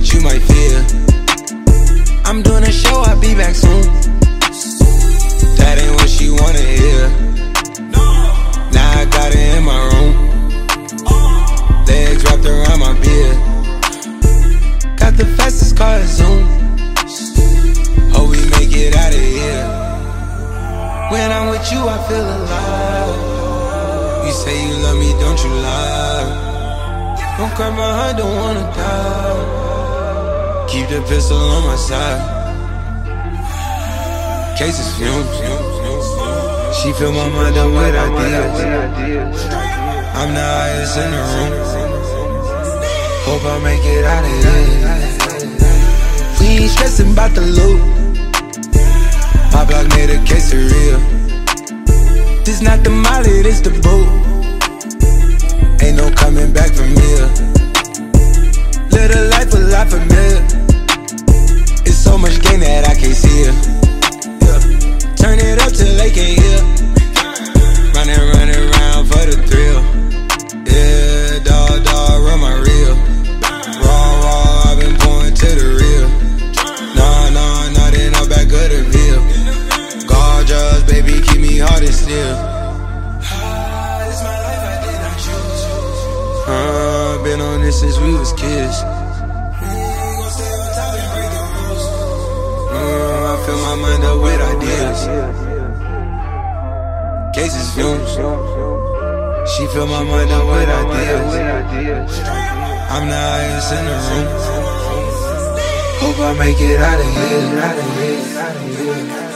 that you might fear. I'm doing a show, I'll be back soon. That ain't what she wanna hear. Now I got it in my room. Legs wrapped around my beard. Got the fastest car at Zoom. Hope we make it out of here. When I'm with you, I feel alive. You say you love me, don't you lie. Don't cry my heart, don't wanna die. Keep the pistol on my side. Cases fumes. She fill my mind up with ideas. I'm the highest in the room. Hope I make it out of here. We ain't stressing about the loot. My block made a case of real. This not the molly, this the boot. Ain't no coming back from here. Live a life a lot familiar. It's so much gain that I can't see it. Yeah. Turn it up till they can't hear. Running around for the thrill. Yeah, dog, run my reel. Raw, I've been pouring to the real. Nah, then I'm back of the bill. Gorgeous, baby, keep me hard and still. This my life, I did not choose. Been on this since we was kids. I fill my mind up with ideas. Cases fumes. She fill my mind up with ideas. I'm the highest in the room. Hope I make it out of here.